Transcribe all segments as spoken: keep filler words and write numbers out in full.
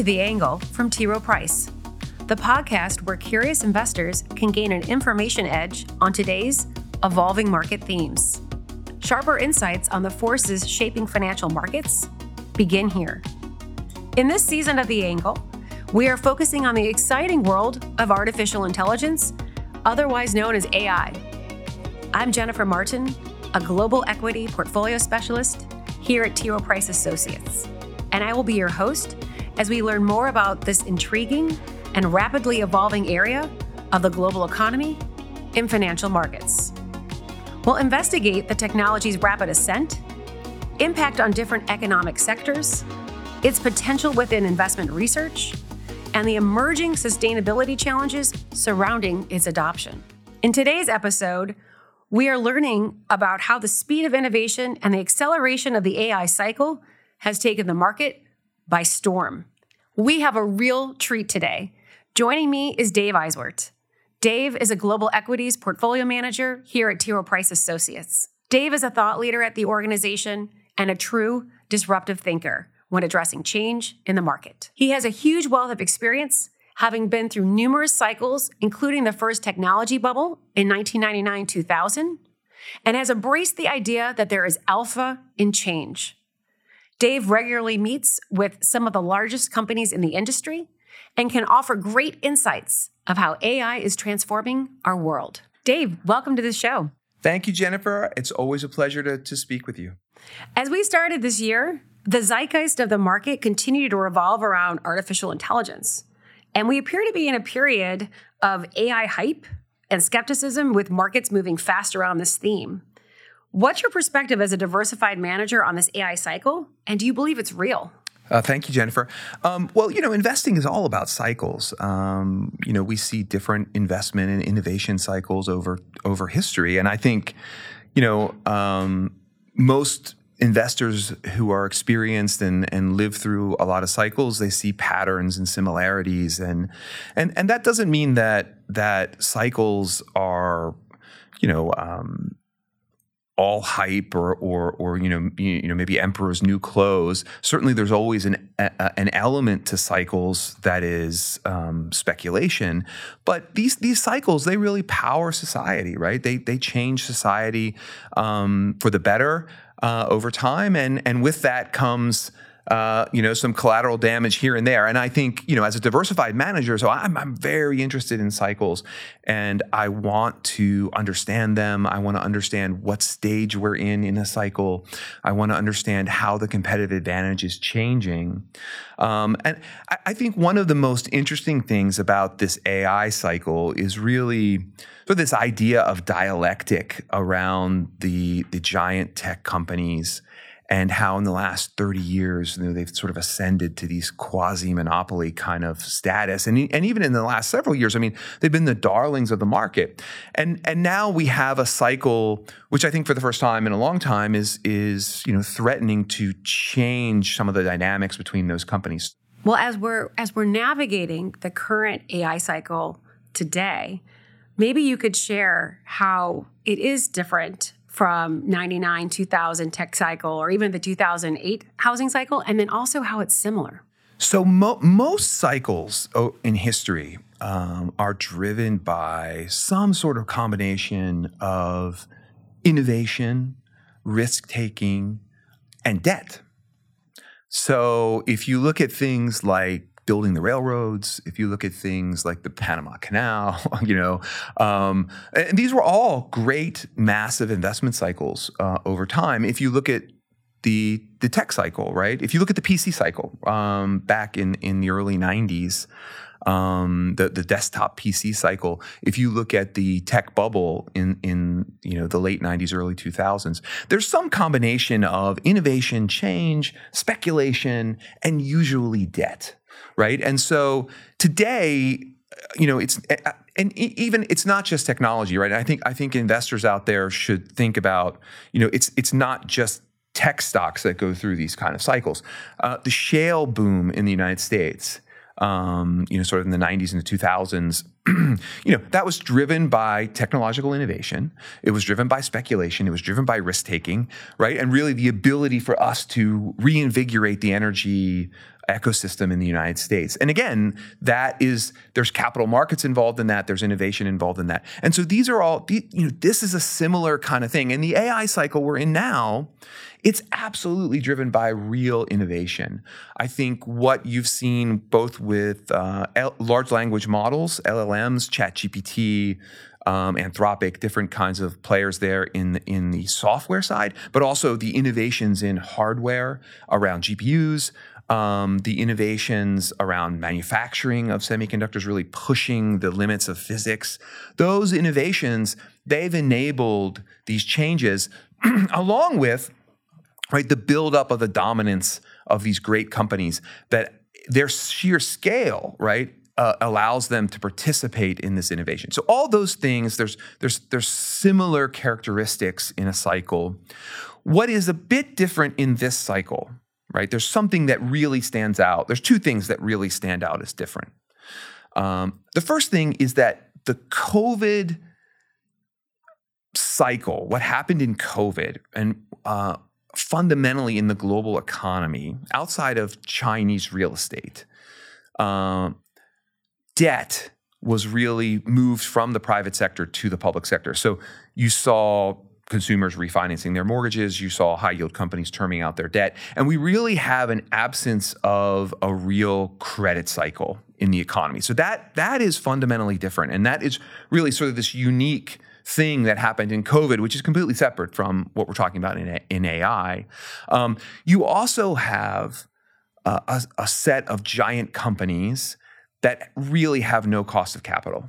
to The Angle from T. Rowe Price, the podcast where curious investors can gain an information edge on today's evolving market themes. Sharper insights on the forces shaping financial markets begin here. In this season of The Angle, we are focusing on the exciting world of artificial intelligence, otherwise known as A I. I'm Jennifer Martin, a global equity portfolio specialist here at T. Rowe Price Associates, and I will be your host as we learn more about this intriguing and rapidly evolving area of the global economy and financial markets. We'll investigate the technology's rapid ascent, impact on different economic sectors, its potential within investment research, and the emerging sustainability challenges surrounding its adoption. In today's episode, we are learning about how the speed of innovation and the acceleration of the A I cycle has taken the market by storm. We have a real treat today. Joining me is Dave Eiswort. Dave is a global equities portfolio manager here at T. Rowe Price Associates. Dave is a thought leader at the organization and a true disruptive thinker when addressing change in the market. He has a huge wealth of experience, having been through numerous cycles, including the first technology bubble in nineteen ninety-nine to two thousand, and has embraced the idea that there is alpha in change. Dave regularly meets with some of the largest companies in the industry and can offer great insights of how A I is transforming our world. Dave, welcome to the show. Thank you, Jennifer. It's always a pleasure to, to speak with you. As we started this year, the zeitgeist of the market continued to revolve around artificial intelligence. And we appear to be in a period of A I hype and skepticism, with markets moving fast around this theme. What's your perspective as a diversified manager on this A I cycle? And do you believe it's real? Uh, thank you, Jennifer. Um, well, you know, investing is all about cycles. Um, you know, we see different investment and innovation cycles over over history. And I think, you know, um, most investors who are experienced and, and live through a lot of cycles, they see patterns and similarities. And and and that doesn't mean that that cycles are, you know, um, all hype or, or, or you know, you know, maybe emperor's new clothes. Certainly, there's always an a, an element to cycles that is um, speculation. But these these cycles, they really power society, right? They they change society um, for the better uh, over time, and and with that comes Uh, you know, some collateral damage here and there. And I think, you know, as a diversified manager, so I'm, I'm very interested in cycles, and I want to understand them. I want to understand what stage we're in in a cycle. I want to understand how the competitive advantage is changing. Um, and I, I think one of the most interesting things about this A I cycle is really sort of this idea of dialectic around the, the giant tech companies, and how in the last thirty years, you know, they've sort of ascended to these quasi-monopoly kind of status. And, and even in the last several years, I mean, they've been the darlings of the market. And and now we have a cycle, which I think for the first time in a long time is, is you know, threatening to change some of the dynamics between those companies. Well, as we're as we're navigating the current A I cycle today, maybe you could share how it is different from ninety-nine, two thousand tech cycle, or even the two thousand eight housing cycle, and then also how it's similar. So mo- most cycles oh, in history um, are driven by some sort of combination of innovation, risk-taking, and debt. So if you look at things like building the railroads, if you look at things like the Panama Canal, you know, um, and these were all great, massive investment cycles uh, over time. If you look at the the tech cycle, right? If you look at the P C cycle um, back in, in the early nineties, um, the the desktop P C cycle. If you look at the tech bubble in in you know the late nineties, early two thousands, there's some combination of innovation, change, speculation, and usually debt. Right. And so today, you know, it's and even it's not just technology. Right. I think I think investors out there should think about, you know, it's it's not just tech stocks that go through these kind of cycles. Uh, the shale boom in the United States, um, you know, sort of in the nineties and the two thousands, you know, that was driven by technological innovation. It was driven by speculation. It was driven by risk taking, right? And really the ability for us to reinvigorate the energy ecosystem in the United States. And again, that is, there's capital markets involved in that, there's innovation involved in that. And so these are all, you know, this is a similar kind of thing. And the A I cycle we're in now, it's absolutely driven by real innovation. I think what you've seen both with uh, L- large language models, L L Ms, ChatGPT, um, Anthropic, different kinds of players there in, in the software side, but also the innovations in hardware around G P Us, um, the innovations around manufacturing of semiconductors, really pushing the limits of physics. Those innovations, they've enabled these changes along with right, the buildup of the dominance of these great companies, that their sheer scale, right, uh, allows them to participate in this innovation. So all those things, there's there's there's similar characteristics in a cycle. What is a bit different in this cycle, right? There's something that really stands out. There's two things that really stand out as different. Um, the first thing is that the COVID cycle, what happened in COVID, and uh, fundamentally in the global economy, outside of Chinese real estate, um, debt was really moved from the private sector to the public sector. So you saw consumers refinancing their mortgages, you saw high yield companies terming out their debt, and we really have an absence of a real credit cycle in the economy. So that that is fundamentally different, and that is really sort of this unique thing that happened in COVID, which is completely separate from what we're talking about in, in A I. Um, you also have uh, a, a set of giant companies that really have no cost of capital.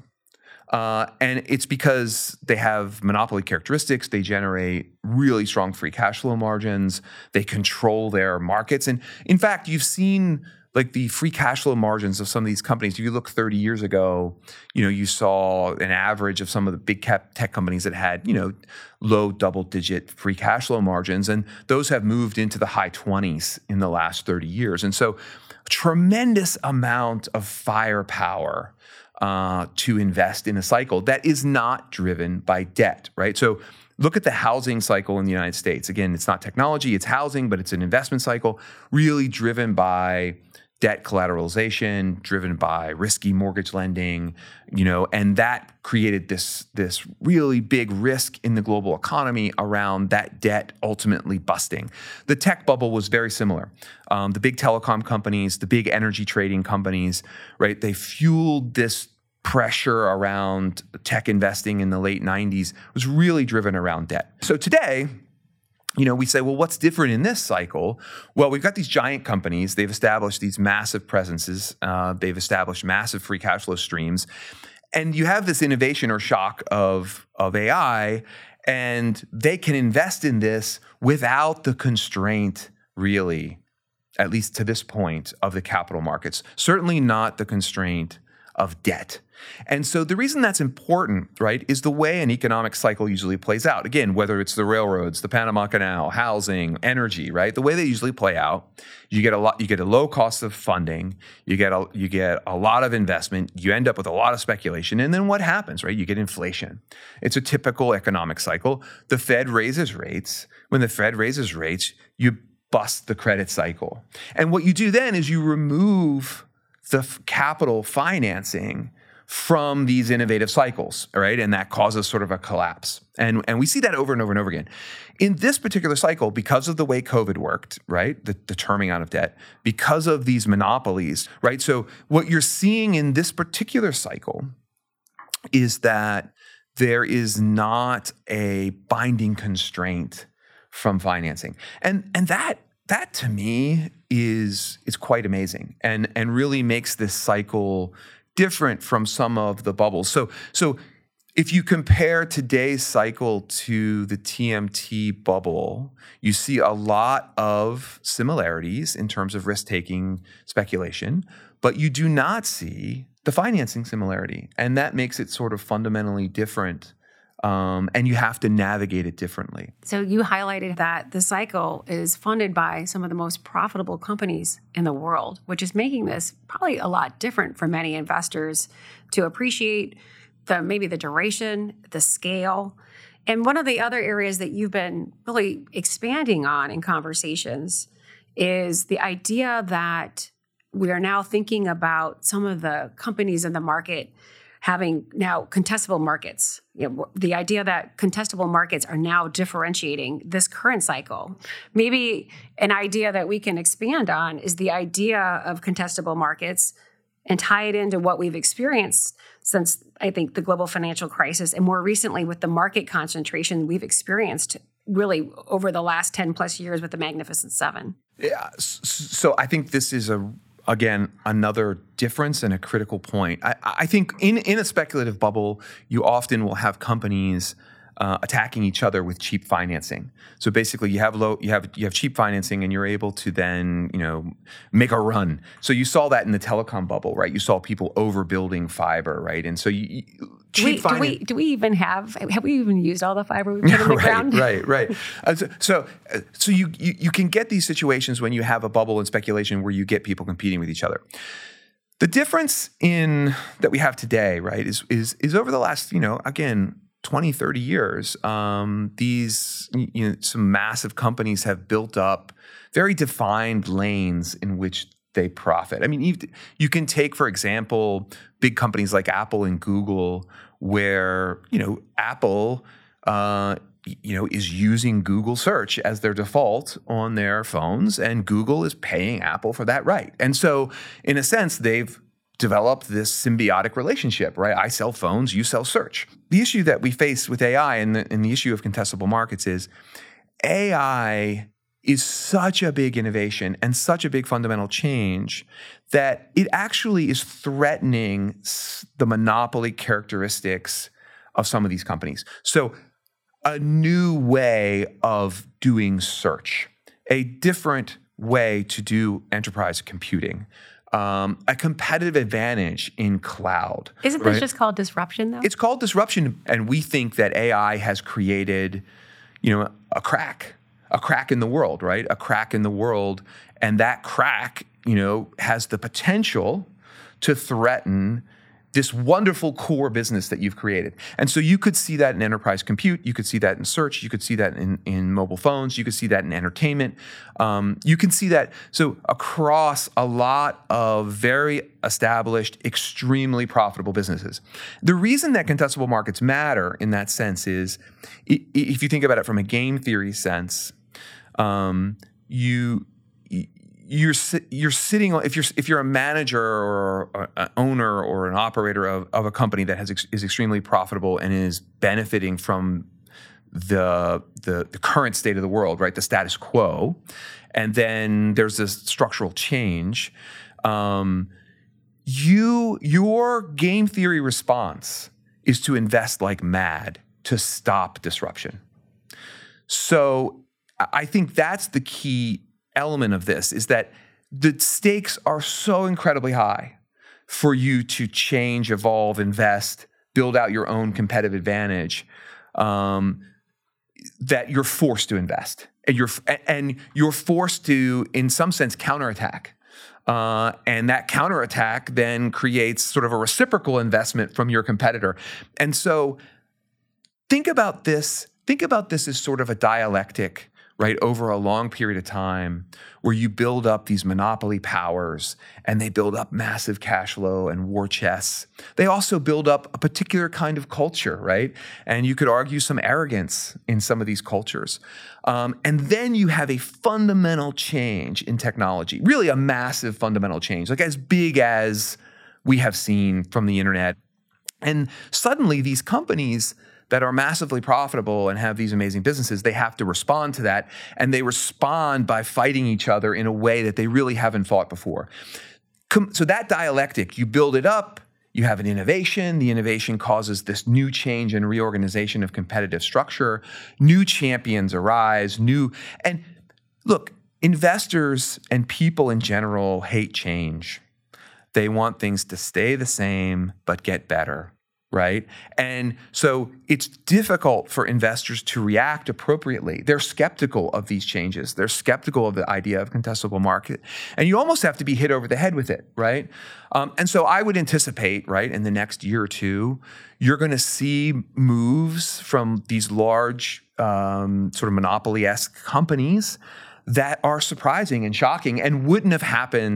Uh, and it's because they have monopoly characteristics. They generate really strong free cash flow margins. They control their markets. And in fact, you've seen like the free cash flow margins of some of these companies. If you look thirty years ago, you know, you saw an average of some of the big cap tech companies that had, you know, low double digit free cash flow margins. And those have moved into the high twenties in the last thirty years. And so a tremendous amount of firepower uh, to invest in a cycle that is not driven by debt, right? So look at the housing cycle in the United States. Again, it's not technology, it's housing, but it's an investment cycle really driven by debt collateralization, driven by risky mortgage lending, you know, and that created this, this really big risk in the global economy around that debt ultimately busting. The tech bubble was very similar. Um, the big telecom companies, the big energy trading companies, right, they fueled this pressure around tech investing in the late nineties was really driven around debt. So today, you know, we say, well, what's different in this cycle? Well, we've got these giant companies. They've established these massive presences. Uh, they've established massive free cash flow streams. And you have this innovation or shock of, of A I, and they can invest in this without the constraint, really, at least to this point, of the capital markets. Certainly not the constraint of debt. And so the reason that's important, right, is the way an economic cycle usually plays out. Again, whether it's the railroads, the Panama Canal, housing, energy, right, the way they usually play out, you get a lot, you get a low cost of funding, you get a, you get a lot of investment, you end up with a lot of speculation, and then what happens, right? You get inflation. It's a typical economic cycle. The Fed raises rates. When the Fed raises rates, you bust the credit cycle. And what you do then is you remove the f- capital financing from these innovative cycles, right? And that causes sort of a collapse. And, and we see that over and over and over again. In this particular cycle, because of the way COVID worked, right? The, the terming out of debt, because of these monopolies, right? So what you're seeing in this particular cycle is that there is not a binding constraint from financing. And, and that, that to me is, is quite amazing and, and really makes this cycle different from some of the bubbles. So, so if you compare today's cycle to the T M T bubble, you see a lot of similarities in terms of risk-taking speculation, but you do not see the financing similarity. And that makes it sort of fundamentally different. Um, and you have to navigate it differently. So you highlighted that the cycle is funded by some of the most profitable companies in the world, which is making this probably a lot different for many investors to appreciate the maybe the duration, the scale. And one of the other areas that you've been really expanding on in conversations is the idea that we are now thinking about some of the companies in the market having now contestable markets. You know, the idea that contestable markets are now differentiating this current cycle. Maybe an idea that we can expand on is the idea of contestable markets and tie it into what we've experienced since, I think, the global financial crisis, and more recently with the market concentration we've experienced really over the last ten plus years with the Magnificent Seven. Yeah, so I think this is a Again, another difference and a critical point. I, I think in, in a speculative bubble, you often will have companies uh, attacking each other with cheap financing. So basically, you have low, you have you have cheap financing, and you're able to then you know make a run. So you saw that in the telecom bubble, right? You saw people overbuilding fiber, right? And so you. you Do we, do we do we even have have we even used all the fiber we put in the right, ground? Right, right. Uh, so so, uh, so you, you you can get these situations when you have a bubble and speculation where you get people competing with each other. The difference in that we have today, right, is is is over the last you know again twenty, thirty years, um, these you know some massive companies have built up very defined lanes in which they profit. I mean, you, you can take, for example, big companies like Apple and Google, where, you know, Apple, uh, you know, is using Google search as their default on their phones, and Google is paying Apple for that right. And so, in a sense, they've developed this symbiotic relationship, right? I sell phones, you sell search. The issue that we face with A I and the, and the issue of contestable markets is A I is such a big innovation and such a big fundamental change that it actually is threatening the monopoly characteristics of some of these companies. So a new way of doing search, a different way to do enterprise computing, um, a competitive advantage in cloud. Isn't right? this just called disruption, though? It's called disruption, and we think that A I has created, you know, a crack. A crack in the world, right? A crack in the world. And that crack, you know, has the potential to threaten this wonderful core business that you've created. And so you could see that in enterprise compute. You could see that in search. You could see that in, in mobile phones. You could see that in entertainment. Um, you can see that so across a lot of very established, extremely profitable businesses. The reason that contestable markets matter in that sense is, if you think about it from a game theory sense, um, you you're you're sitting on if you're if you're a manager or an owner or an operator of, of a company that has is extremely profitable and is benefiting from the, the the current state of the world, right, the status quo, and then there's this structural change. Um, you your game theory response is to invest like mad to stop disruption. So I think that's the key element of this, is that the stakes are so incredibly high for you to change, evolve, invest, build out your own competitive advantage, um, that you're forced to invest. And you're, and you're forced to, in some sense, counterattack. Uh, and that counterattack then creates sort of a reciprocal investment from your competitor. And so think about this, think about this as sort of a dialectic, right, over a long period of time where you build up these monopoly powers and they build up massive cash flow and war chests. They also build up a particular kind of culture, right? And you could argue some arrogance in some of these cultures. Um, and then you have a fundamental change in technology, really a massive fundamental change, like as big as we have seen from the internet. And suddenly these companies that are massively profitable and have these amazing businesses, they have to respond to that. And they respond by fighting each other in a way that they really haven't fought before. So that dialectic, you build it up, you have an innovation, the innovation causes this new change and reorganization of competitive structure, new champions arise, new, and look, investors and people in general hate change. They want things to stay the same, but get better. Right? And so it's difficult for investors to react appropriately. They're skeptical of these changes. They're skeptical of the idea of contestable market. And you almost have to be hit over the head with it, right? Um, and so I would anticipate, right, in the next year or two, you're going to see moves from these large um, sort of monopoly-esque companies that are surprising and shocking and wouldn't have happened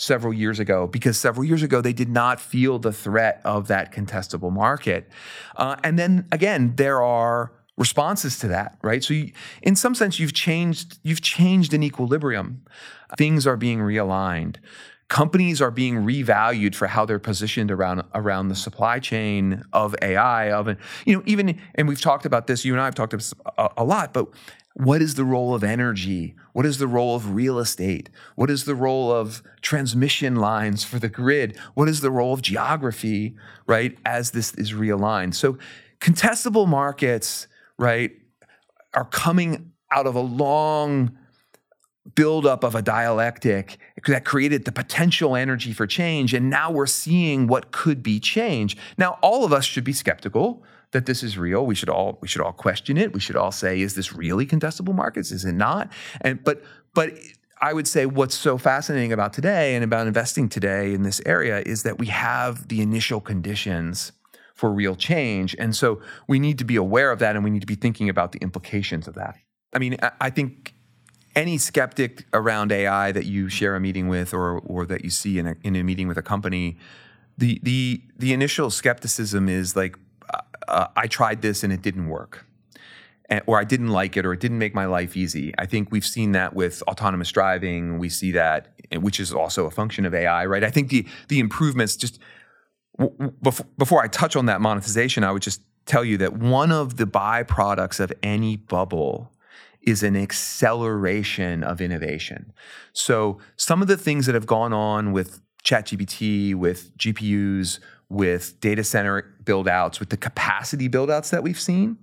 several years ago, because several years ago they did not feel the threat of that contestable market. Uh, and then again, there are responses to that, right? So you, in some sense, you've changed, you've changed an equilibrium. Things are being realigned. Companies are being revalued for how they're positioned around around the supply chain of A I. Of you know, even and we've talked about this. You and I have talked about this a, a lot. But what is the role of energy? What is the role of real estate? What is the role of transmission lines for the grid? What is the role of geography? Right, as this is realigned. So contestable markets, right, are coming out of a long buildup of a dialectic that created the potential energy for change. And now we're seeing what could be change. Now, all of us should be skeptical that this is real. We should all we should all question it. We should all say, is this really contestable markets? Is it not? And but but I would say what's so fascinating about today and about investing today in this area is that we have the initial conditions for real change. And so we need to be aware of that, and we need to be thinking about the implications of that. I mean, I think any skeptic around A I that you share a meeting with, or or that you see in a, in a meeting with a company, the the the initial skepticism is like, uh, I tried this and it didn't work, and, or I didn't like it, or it didn't make my life easy. I think we've seen that with autonomous driving. We see that, which is also a function of A I, right? I think the the improvements just w- before, before I touch on that monetization, I would just tell you that one of the byproducts of any bubble is an acceleration of innovation. So some of the things that have gone on with ChatGPT, with G P Us, with data center build-outs, with the capacity build-outs that we've seen,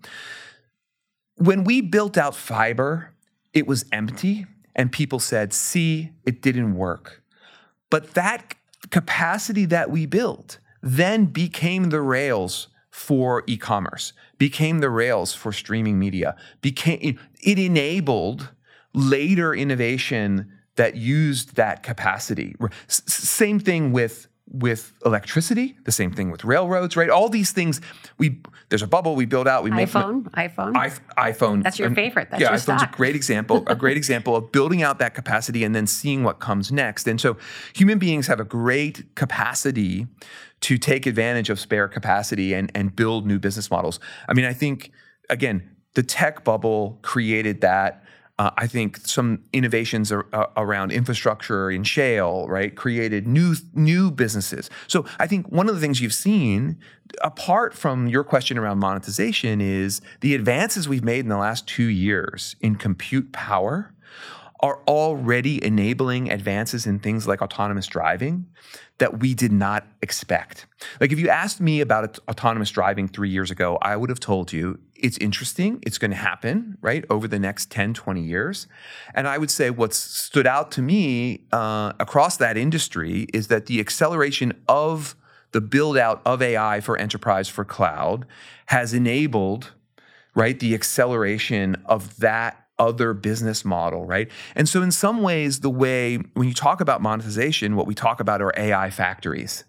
when we built out fiber, it was empty, and people said, see, it didn't work. But that capacity that we built then became the rails for e-commerce, became the rails for streaming media, became it enabled later innovation that used that capacity. S- same thing with with electricity, the same thing with railroads, right? All these things, we there's a bubble we build out. We make iPhone, iPhone, I, iPhone. That's your and, favorite. That's yeah, your iPhone's stock. a great example. A great example of building out that capacity and then seeing what comes next. And so, human beings have a great capacity to take advantage of spare capacity and and build new business models. I mean, I think again, the tech bubble created that. Uh, I think some innovations are, uh, around infrastructure in shale, right, created new new businesses. So I think one of the things you've seen, apart from your question around monetization, is the advances we've made in the last two years in compute power are already enabling advances in things like autonomous driving that we did not expect. Like if you asked me about autonomous driving three years ago, I would have told you it's interesting, it's going to happen, right, over the next ten, twenty years. And I would say what's stood out to me uh, across that industry is that the acceleration of the build out of A I for enterprise, for cloud, has enabled, right, the acceleration of that other business model, right? And so in some ways, the way, when you talk about monetization, what we talk about are A I factories.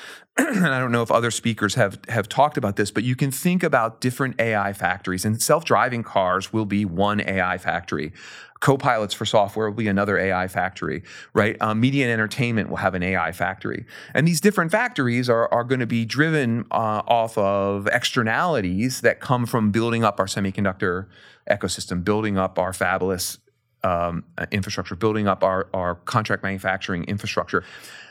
And I don't know if other speakers have, have talked about this, but you can think about different A I factories, and self-driving cars will be one A I factory. Copilots for software will be another A I factory, right? Um, media and entertainment will have an A I factory. And these different factories are, are going to be driven uh, off of externalities that come from building up our semiconductor ecosystem, building up our fabless um, infrastructure, building up our, our contract manufacturing infrastructure.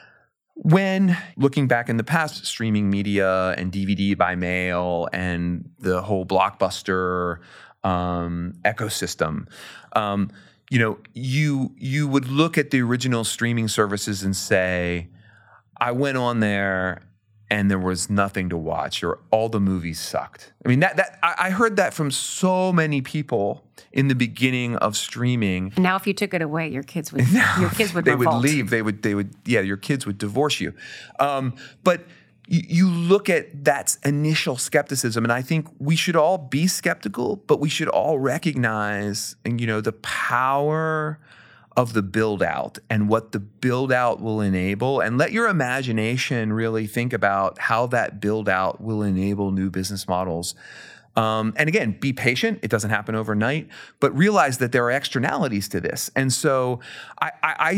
When looking back in the past, streaming media and D V D by mail and the whole Blockbuster um, ecosystem, um, you know, you you would look at the original streaming services and say, I went on there and there was nothing to watch, or all the movies sucked. I mean, that that I, I heard that from so many people in the beginning of streaming. Now, if you took it away, your kids would your kids would they revolt. would leave. They would they would yeah, your kids would divorce you. Um, but you, you look at that initial skepticism, and I think we should all be skeptical, but we should all recognize, you know, the power of the build out and what the build out will enable, and let your imagination really think about how that build out will enable new business models. Um, and again, be patient. It doesn't happen overnight, but realize that there are externalities to this. And so I, I,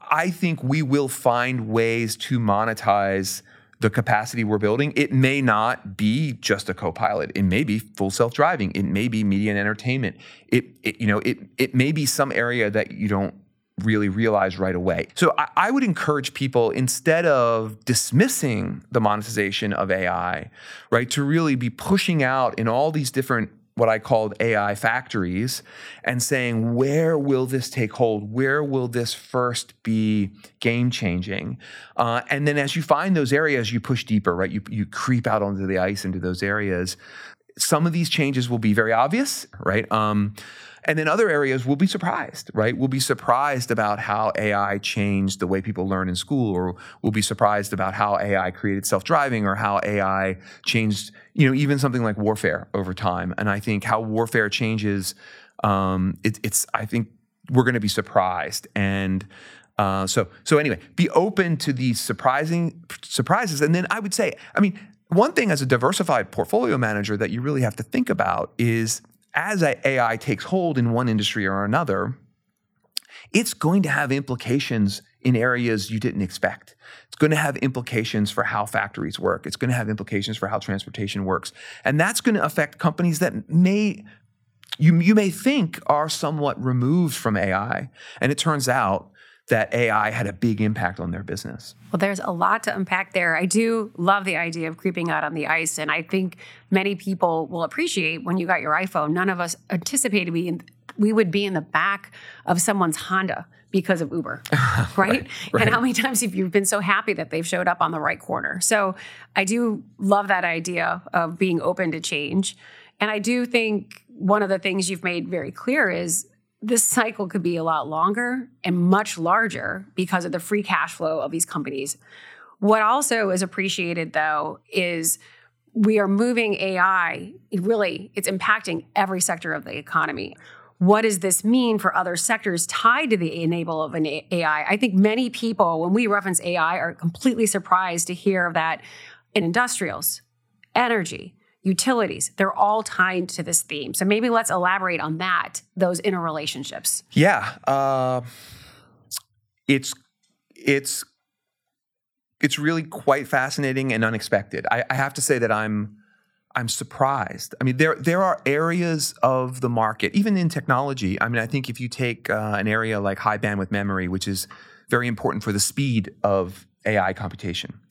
I think we will find ways to monetize the capacity we're building. It may not be just a co-pilot. It may be full self-driving. It may be media and entertainment. It, it you know, it it may be some area that you don't really realize right away. So I, I would encourage people, instead of dismissing the monetization of A I, right, to really be pushing out in all these different what I called A I factories and saying, where will this take hold? Where will this first be game changing? Uh, and then as you find those areas, you push deeper, right? You, you creep out onto the ice into those areas. Some of these changes will be very obvious, right? Um, and then other areas will be surprised, right? We'll be surprised about how A I changed the way people learn in school, or we'll be surprised about how A I created self-driving, or how A I changed, you know, even something like warfare over time. And I think how warfare changes, um, it, it's, I think we're going to be surprised. And uh, so, so anyway, be open to these surprising surprises. And then I would say, I mean, one thing as a diversified portfolio manager that you really have to think about is, as A I takes hold in one industry or another, it's going to have implications in areas you didn't expect. It's going to have implications for how factories work. It's going to have implications for how transportation works. And that's going to affect companies that may, you, you may think are somewhat removed from A I. And it turns out that A I had a big impact on their business. Well, there's a lot to unpack there. I do love the idea of creeping out on the ice, and I think many people will appreciate when you got your iPhone. None of us anticipated we, we would be in the back of someone's Honda because of Uber, right? right, right? And how many times have you been so happy that they've showed up on the right corner? So I do love that idea of being open to change. And I do think one of the things you've made very clear is this cycle could be a lot longer and much larger because of the free cash flow of these companies. What also is appreciated, though, is we are moving A I, it really, it's impacting every sector of the economy. What does this mean for other sectors tied to the enable of an A I? I think many people, when we reference A I, are completely surprised to hear of that in industrials, energy, utilities. They're all tied to this theme. So maybe let's elaborate on that, those interrelationships. Yeah. Uh, it's it's it's really quite fascinating and unexpected. I, I have to say that I'm I'm surprised. I mean, there there are areas of the market, even in technology. I mean, I think if you take uh, an area like high bandwidth memory, which is very important for the speed of A I computation.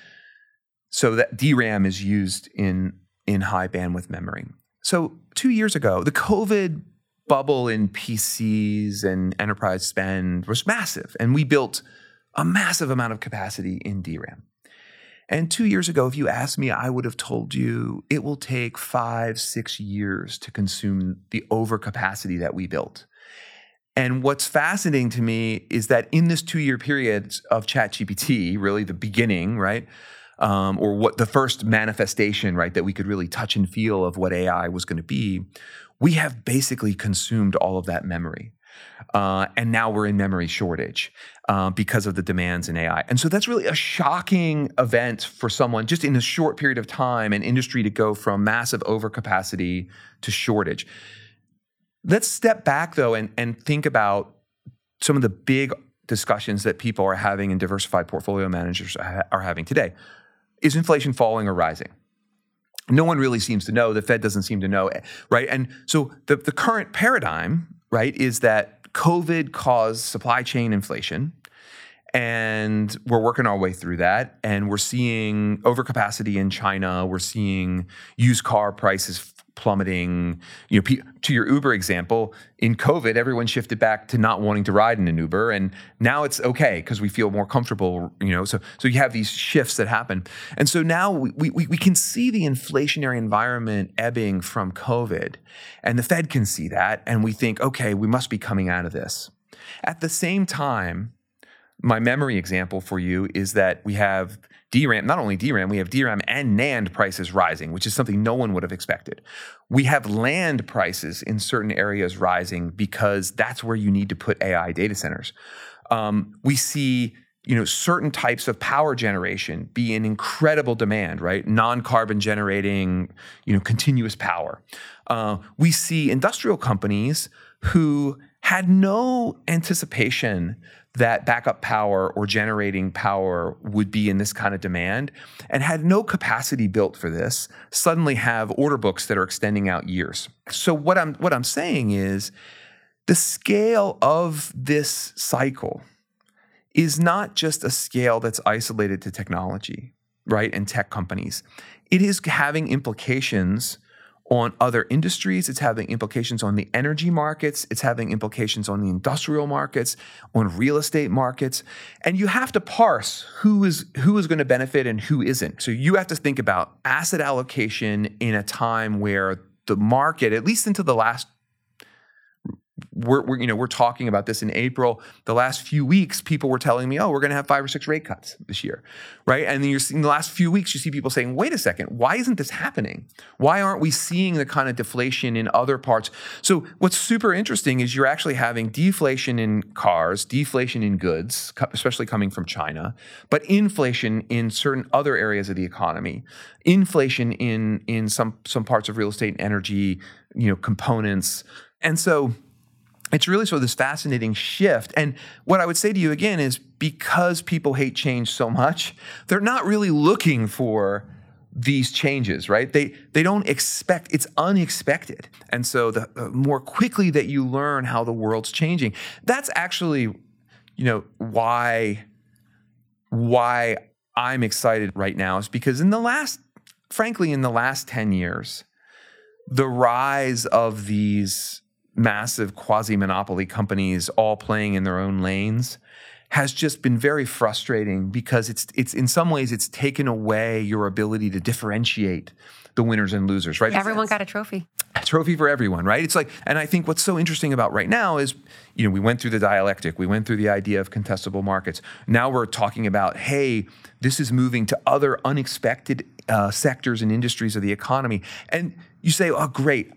So that D RAM is used in in high bandwidth memory. So two years ago, the COVID bubble in P Cs and enterprise spend was massive, and we built a massive amount of capacity in D RAM. And two years ago, if you asked me, I would have told you it will take five, six years to consume the overcapacity that we built. And what's fascinating to me is that in this two-year period of ChatGPT, really the beginning, right, Um, or what the first manifestation, right, that we could really touch and feel of what A I was going to be, we have basically consumed all of that memory. Uh, and now we're in memory shortage uh, because of the demands in A I. And so that's really a shocking event for someone just in a short period of time, an industry to go from massive overcapacity to shortage. Let's step back, though, and, and think about some of the big discussions that people are having and diversified portfolio managers are having today. Is inflation falling or rising? No one really seems to know. The Fed doesn't seem to know, right? And so the, the current paradigm, right, is that COVID caused supply chain inflation, and we're working our way through that. And we're seeing overcapacity in China. We're seeing used car prices plummeting. You know, to your Uber example, in COVID, everyone shifted back to not wanting to ride in an Uber, and now it's okay because we feel more comfortable. You know, so so you have these shifts that happen, and so now we we we can see the inflationary environment ebbing from COVID, and the Fed can see that, and we think, okay, we must be coming out of this. At the same time, my memory example for you is that we have D RAM, not only D RAM, we have D RAM and NAND prices rising, which is something no one would have expected. We have land prices in certain areas rising because that's where you need to put A I data centers. Um, we see, you know, certain types of power generation be in incredible demand, right? Non-carbon generating, you know, continuous power. Uh, we see industrial companies who had no anticipation that backup power or generating power would be in this kind of demand and had no capacity built for this, suddenly have order books that are extending out years. So what I'm what I'm saying is the scale of this cycle is not just a scale that's isolated to technology, right, and tech companies. It is having implications on other industries. It's having implications on the energy markets. It's having implications on the industrial markets, on real estate markets. And you have to parse who is who is going to benefit and who isn't. So you have to think about asset allocation in a time where the market, at least into the last We're, we're, you know, we're talking about this in April. The last few weeks, people were telling me, oh, we're going to have five or six rate cuts this year, right? And then you're seeing the last few weeks, you see people saying, wait a second, why isn't this happening? Why aren't we seeing the kind of deflation in other parts? So what's super interesting is you're actually having deflation in cars, deflation in goods, especially coming from China, but inflation in certain other areas of the economy, inflation in, in some, some parts of real estate and energy, you know, components. And so it's really sort of this fascinating shift. And what I would say to you again is because people hate change so much, they're not really looking for these changes, right? They they don't expect, it's unexpected. And so the, the more quickly that you learn how the world's changing, that's actually, you know, why, why I'm excited right now is because in the last, frankly, in the last ten years, the rise of these massive quasi-monopoly companies all playing in their own lanes has just been very frustrating because it's it's in some ways it's taken away your ability to differentiate the winners and losers, right? Everyone got a trophy. A trophy for everyone, right? It's like, and I think what's so interesting about right now is, you know, we went through the dialectic, we went through the idea of contestable markets. Now we're talking about, hey, this is moving to other unexpected uh, sectors and industries of the economy. And you say, oh, great.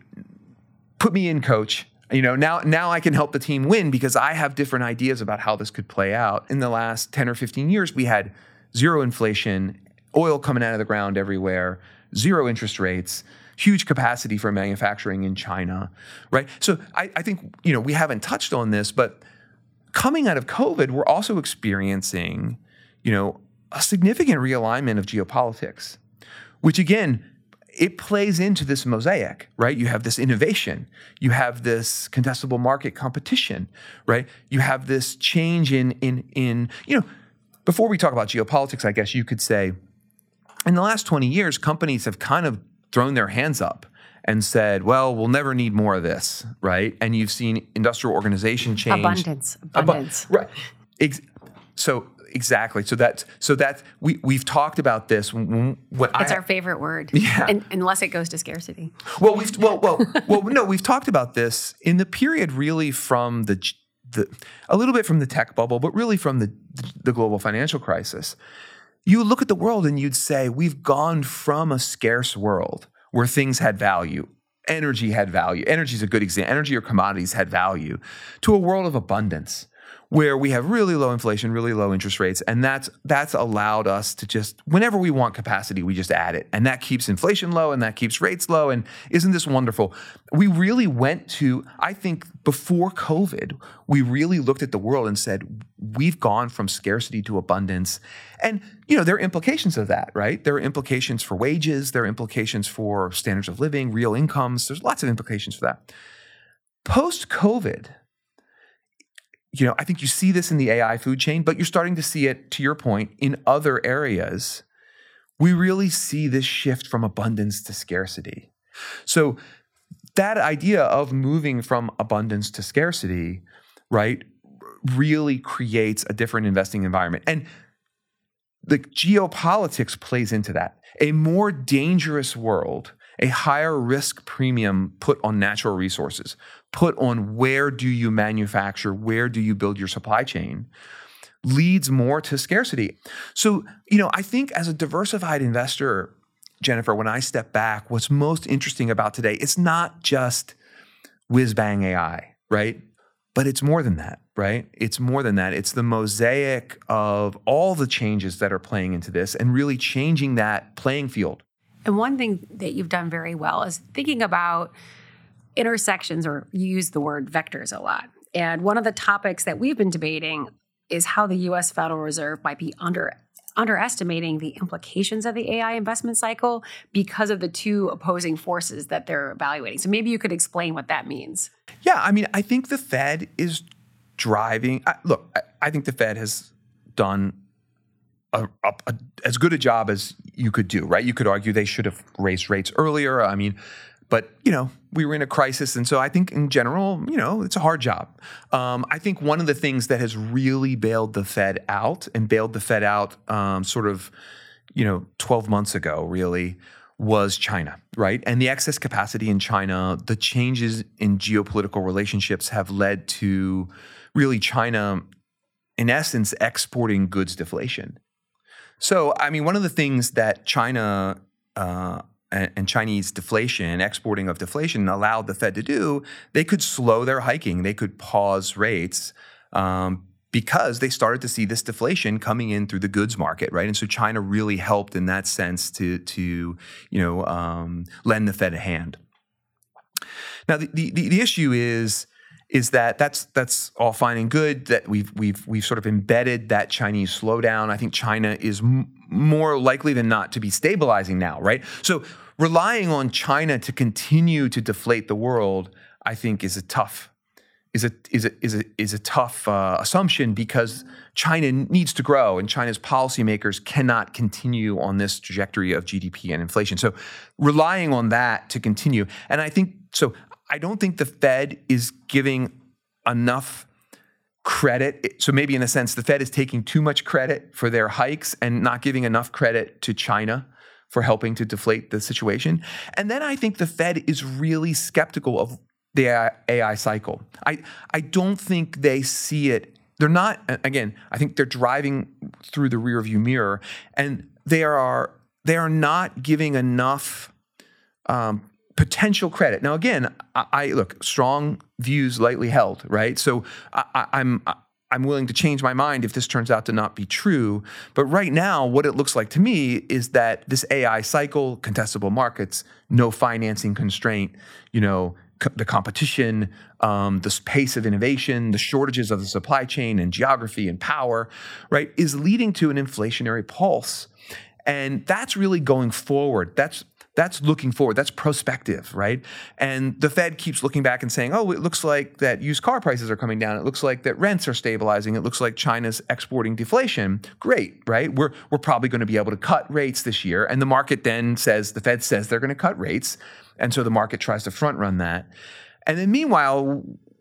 Put me in, coach. You know, now now I can help the team win because I have different ideas about how this could play out. In the last ten or fifteen years, we had zero inflation, oil coming out of the ground everywhere, zero interest rates, huge capacity for manufacturing in China, right? So I, I think, you know, we haven't touched on this, but coming out of COVID, we're also experiencing, you know, a significant realignment of geopolitics, which again, it plays into this mosaic, right? You have this innovation. You have this contestable market competition, right? You have this change in, in, in, you know, before we talk about geopolitics, I guess you could say, in the last twenty years, companies have kind of thrown their hands up and said, well, we'll never need more of this, right? And you've seen industrial organization change. Abundance, abundance. Abu- right. Ex- so Exactly. So that's so that we we've talked about this. When, when it's I, our favorite word, yeah. and, unless it goes to scarcity. Well, we've well well well no, we've talked about this in the period really from the the a little bit from the tech bubble, but really from the the global financial crisis. You look at the world and you'd say we've gone from a scarce world where things had value. Energy had value. Energy is a good example. Energy or commodities had value to a world of abundance, where we have really low inflation, really low interest rates, and that's that's allowed us to just, whenever we want capacity, we just add it. And that keeps inflation low, and that keeps rates low, and isn't this wonderful? We really went to, I think before COVID, we really looked at the world and said, we've gone from scarcity to abundance. And, you know, there are implications of that, right? There are implications for wages, there are implications for standards of living, real incomes, there's lots of implications for that. Post-COVID, you know, I think you see this in the A I food chain, but you're starting to see it, to your point, in other areas. We really see this shift from abundance to scarcity. So that idea of moving from abundance to scarcity, right, really creates a different investing environment. And the geopolitics plays into that. A more dangerous world, a higher risk premium put on natural resources, put on where do you manufacture, where do you build your supply chain, leads more to scarcity. So, you know, I think as a diversified investor, Jennifer, when I step back, what's most interesting about today, it's not just whiz-bang A I, right? But it's more than that, right? It's more than that. It's the mosaic of all the changes that are playing into this and really changing that playing field. And one thing that you've done very well is thinking about intersections, or you use the word vectors a lot. And one of the topics that we've been debating is how the U S Federal Reserve might be under underestimating the implications of the A I investment cycle because of the two opposing forces that they're evaluating. So maybe you could explain what that means. Yeah, I mean, I think the Fed is driving. I, look, I, I think the Fed has done a, a, a, as good a job as you could do, right? You could argue they should have raised rates earlier. I mean, but, you know, we were in a crisis. And so I think in general, you know, it's a hard job. Um, I think one of the things that has really bailed the Fed out and bailed the Fed out um, sort of, you know, twelve months ago, really, was China, right? And the excess capacity in China, the changes in geopolitical relationships have led to really China, in essence, exporting goods deflation. So, I mean, one of the things that China uh, and, and Chinese deflation, exporting of deflation, allowed the Fed to do, they could slow their hiking. They could pause rates um, because they started to see this deflation coming in through the goods market, right? And so China really helped in that sense to, to you know, um, lend the Fed a hand. Now, the, the, the issue is, is that that's that's all fine and good, that we've we've we've sort of embedded that Chinese slowdown. I think China is m- more likely than not to be stabilizing now, right? So relying on China to continue to deflate the world, I think, is a tough is a is a is a is a tough uh, assumption, because China needs to grow and China's policymakers cannot continue on this trajectory of G D P and inflation. So relying on that to continue, and I think so. I don't think the Fed is giving enough credit. So maybe in a sense, the Fed is taking too much credit for their hikes and not giving enough credit to China for helping to deflate the situation. And then I think the Fed is really skeptical of the A I cycle. I, I don't think they see it. They're not, again, I think they're driving through the rearview mirror, and they are, they are not giving enough um, potential credit. Now, again, I, I look, strong views lightly held, right? So I, I, I'm I'm willing to change my mind if this turns out to not be true. But right now, what it looks like to me is that this A I cycle, contestable markets, no financing constraint, you know, co- the competition, um, the pace of innovation, the shortages of the supply chain and geography and power, right, is leading to an inflationary pulse. And that's really going forward. That's That's looking forward. That's prospective, right? And the Fed keeps looking back and saying, oh, it looks like that used car prices are coming down. It looks like that rents are stabilizing. It looks like China's exporting deflation. Great, right? We're we're probably going to be able to cut rates this year. And the market then says, the Fed says they're going to cut rates. And so the market tries to front run that. And then meanwhile,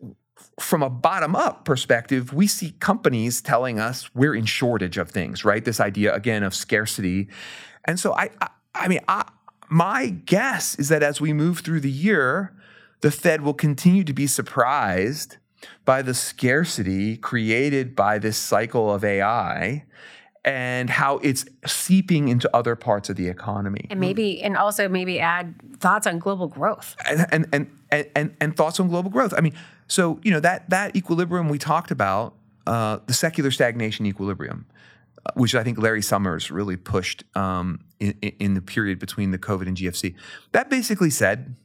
from a bottom-up perspective, we see companies telling us we're in shortage of things, right? This idea, again, of scarcity. And so I, I, I mean, I, my guess is that as we move through the year, the Fed will continue to be surprised by the scarcity created by this cycle of A I and how it's seeping into other parts of the economy. And maybe, and also maybe add thoughts on global growth. And and and and, and thoughts on global growth. I mean, so, you know, that that equilibrium we talked about, uh, the secular stagnation equilibrium, which I think Larry Summers really pushed um, in, in the period between the COVID and G F C. That basically said,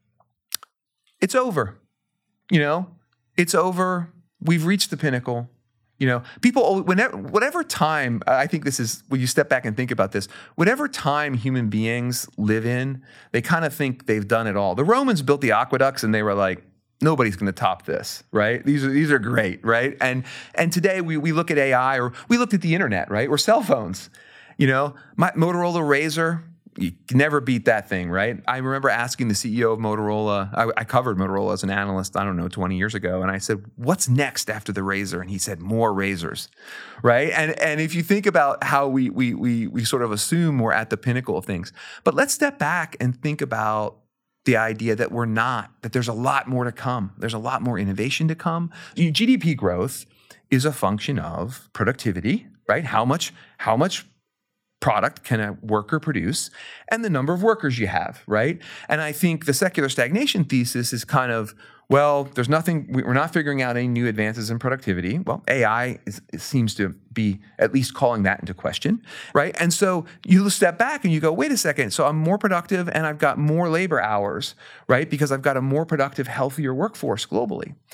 it's over. You know, it's over. We've reached the pinnacle. You know, people, whenever, whatever time, I think this is, when you step back and think about this, whatever time human beings live in, they kind of think they've done it all. The Romans built the aqueducts and they were like, nobody's going to top this, right? These are these are great, right? And and today we we look at A I, or we looked at the internet, right? Or cell phones. You know, my Motorola Razr, you can never beat that thing, right? I remember asking the C E O of Motorola, I, I covered Motorola as an analyst, I don't know, twenty years ago, and I said, what's next after the Razr? And he said, more razors, right? And and if you think about how we we we we sort of assume we're at the pinnacle of things, but let's step back and think about the idea that we're not, that there's a lot more to come. There's a lot more innovation to come. G D P growth is a function of productivity, right? How much, how much product can a worker produce and the number of workers you have, right? And I think the secular stagnation thesis is kind of, well, there's nothing, we're not figuring out any new advances in productivity. Well, A I is, it seems to be at least calling that into question, right? And so you step back and you go, wait a second, so I'm more productive and I've got more labor hours, right? Because I've got a more productive, healthier workforce globally.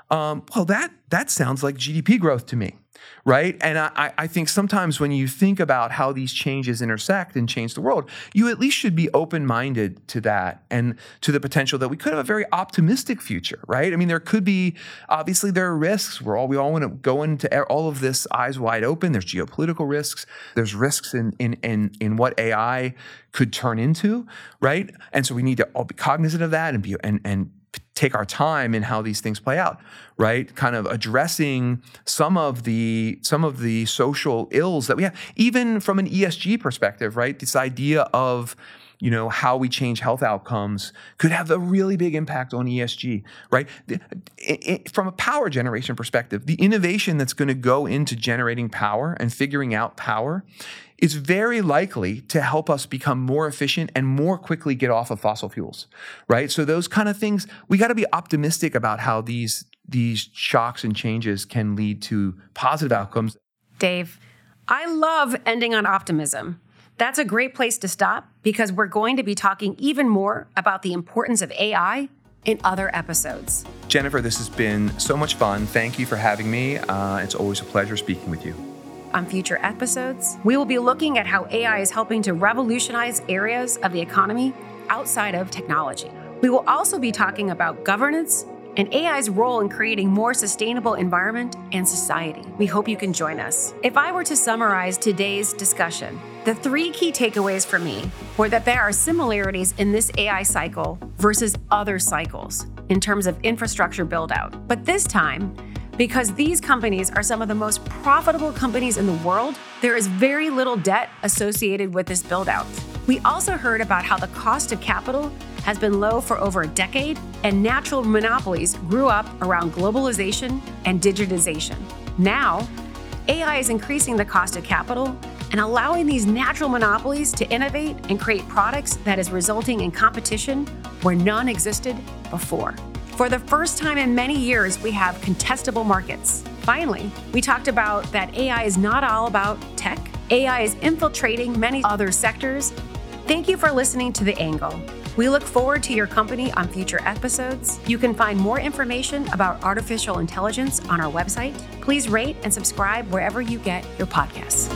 Um, well, that that sounds like G D P growth to me, right? And I, I think sometimes when you think about how these changes intersect and change the world, you at least should be open-minded to that and to the potential that we could have a very optimistic future, right? I mean, there could be, obviously there are risks. We're all, we all want to go into all of this eyes wide open. There's geopolitical risks. There's risks in, in, in, in what A I could turn into, right? And so we need to all be cognizant of that and be, and, and take our time in how these things play out, right? Kind of addressing some of the some of the social ills that we have, even from an E S G perspective, right? This idea of, you know, how we change health outcomes could have a really big impact on E S G, right? It, it, from a power generation perspective, the innovation that's going to go into generating power and figuring out power is very likely to help us become more efficient and more quickly get off of fossil fuels, right? So those kind of things, we got to be optimistic about how these these shocks and changes can lead to positive outcomes. Dave, I love ending on optimism. That's a great place to stop because we're going to be talking even more about the importance of A I in other episodes. Jennifer, this has been so much fun. Thank you for having me. Uh, it's always a pleasure speaking with you. On future episodes, we will be looking at how A I is helping to revolutionize areas of the economy outside of technology. We will also be talking about governance and A I's role in creating more sustainable environment and society. We hope you can join us. If I were to summarize today's discussion, the three key takeaways for me were that there are similarities in this A I cycle versus other cycles in terms of infrastructure build out. But this time, because these companies are some of the most profitable companies in the world, there is very little debt associated with this build out. We also heard about how the cost of capital has been low for over a decade, and natural monopolies grew up around globalization and digitization. Now, A I is increasing the cost of capital and allowing these natural monopolies to innovate and create products that is resulting in competition where none existed before. For the first time in many years, we have contestable markets. Finally, we talked about that A I is not all about tech. A I is infiltrating many other sectors. Thank you for listening to The Angle. We look forward to your company on future episodes. You can find more information about artificial intelligence on our website. Please rate and subscribe wherever you get your podcasts.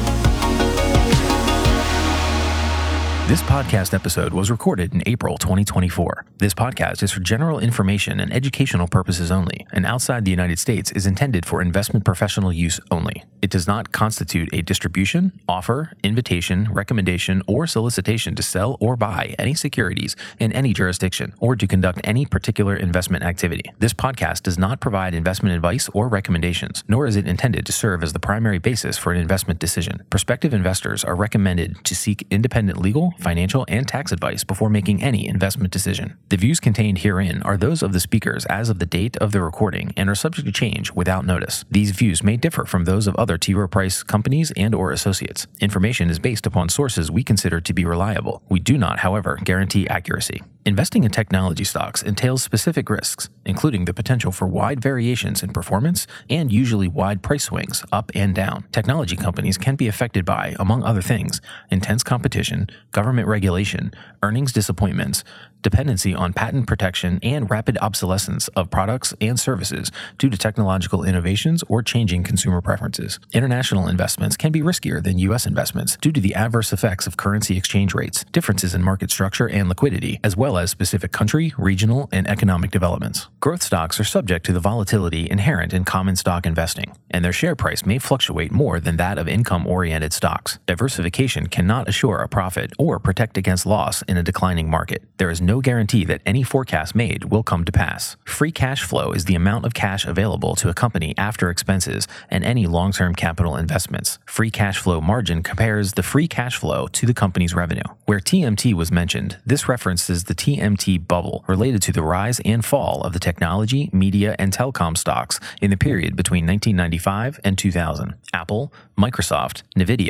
This podcast episode was recorded in April twenty twenty-four. This podcast is for general information and educational purposes only, and outside the United States is intended for investment professional use only. It does not constitute a distribution, offer, invitation, recommendation, or solicitation to sell or buy any securities in any jurisdiction or to conduct any particular investment activity. This podcast does not provide investment advice or recommendations, nor is it intended to serve as the primary basis for an investment decision. Prospective investors are recommended to seek independent legal, financial, and tax advice before making any investment decision. The views contained herein are those of the speakers as of the date of the recording and are subject to change without notice. Ththese views may differ from those of other T. Rowe Price companies and or associates. Information is based upon sources we consider to be reliable. We do not, however, guarantee accuracy. Investing in technology stocks entails specific risks, including the potential for wide variations in performance and usually wide price swings up and down. Technology companies can be affected by, among other things, intense competition, government regulation, earnings disappointments, dependency on patent protection, and rapid obsolescence of products and services due to technological innovations or changing consumer preferences. International investments can be riskier than U S investments due to the adverse effects of currency exchange rates, differences in market structure and liquidity, as well as specific country, regional, and economic developments. Growth stocks are subject to the volatility inherent in common stock investing, and their share price may fluctuate more than that of income-oriented stocks. Diversification cannot assure a profit or protect against loss in a declining market. There is no guarantee that any forecast made will come to pass. Free cash flow is the amount of cash available to a company after expenses and any long-term capital investments. Free cash flow margin compares the free cash flow to the company's revenue. Where T M T was mentioned, this references the T M T bubble related to the rise and fall of the technology, media, and telecom stocks in the period between nineteen ninety-five and two thousand. Apple, Microsoft, Nvidia,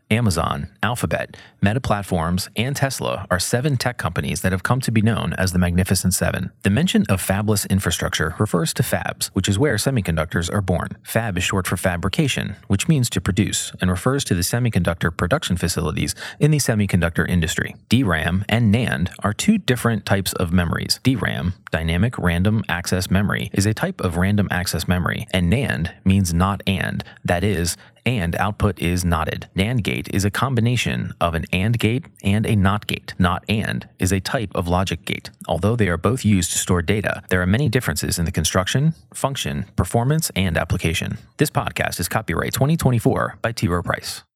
Amazon, Alphabet, Meta Platforms, and Tesla are seven tech companies that have come to be known as the Magnificent Seven. The mention of fabless infrastructure refers to fabs, which is where semiconductors are born. Fab is short for fabrication, which means to produce, and refers to the semiconductor production facilities in the semiconductor industry. D RAM and NAND are two different types of memories. D RAM, dynamic random access memory, is a type of random access memory, and NAND means not and, that is, and output is NOTed. NAND gate is a combination of an AND gate and a NOT gate. NOT AND is a type of logic gate. Although they are both used to store data, there are many differences in the construction, function, performance, and application. This podcast is copyright twenty twenty-four by T. Rowe Price.